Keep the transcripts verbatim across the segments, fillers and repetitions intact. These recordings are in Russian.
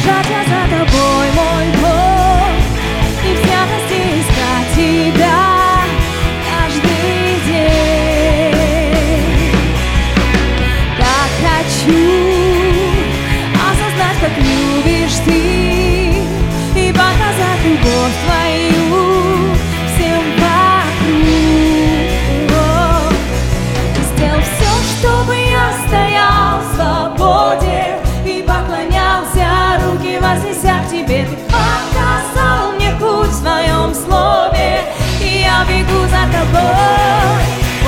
бежать я за тобой, мой Бог, и в святости искать тебя каждый день. Так хочу осознать, как любишь ты, и показать любовь твою всем вокруг. Ты сделал все, чтобы я стоял в свободе и поклонялся, руки вознеся к тебе. Ты показал мне путь в своем слове, и я бегу за тобой.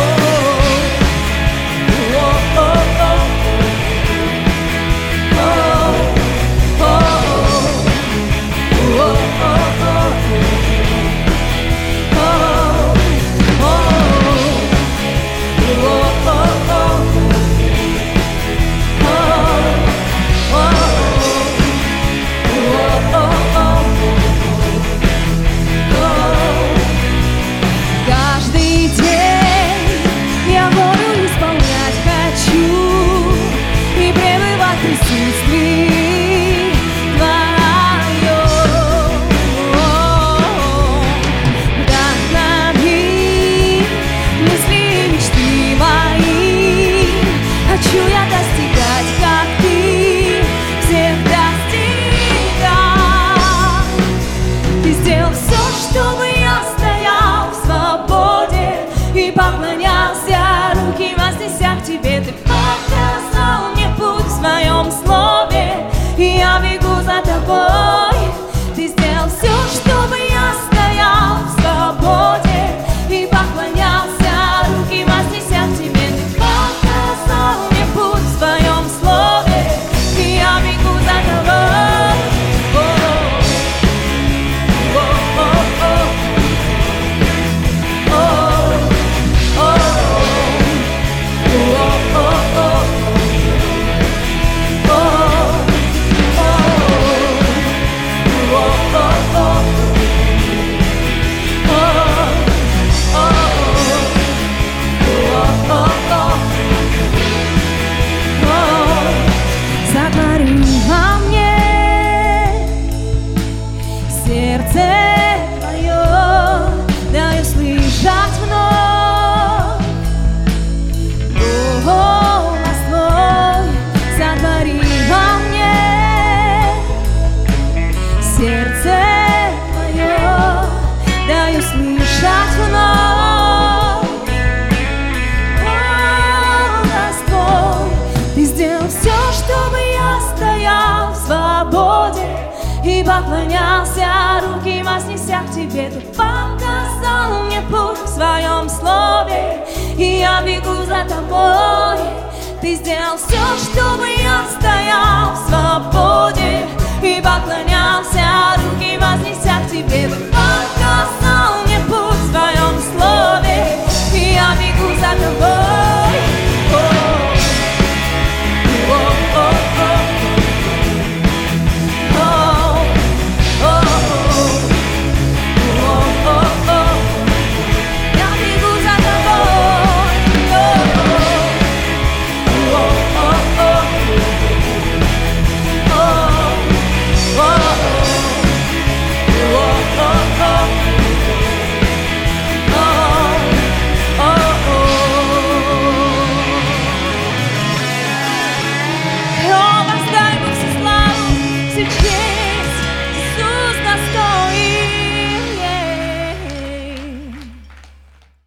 Поклонялся, руки вознеся к тебе. Ты показал мне путь в своем слове, и я бегу за тобой. Ты сделал все, чтобы я стоял в свободе и поклонялся, руки вознеся к тебе. Ты показал мне путь в своем слове, и я бегу за тобой. Сердце твое даю слышать вновь, голос твой сотвори во мне. Сердце твое даю слышать вновь, голос твой. Ты сделал все, чтобы я стоял в свободе и поклонялся, руки вознеся к тебе. Ты показал мне путь в своем слове, и я бегу за тобой. Ты сделал все, чтобы я стоял в свободе и поклонялся.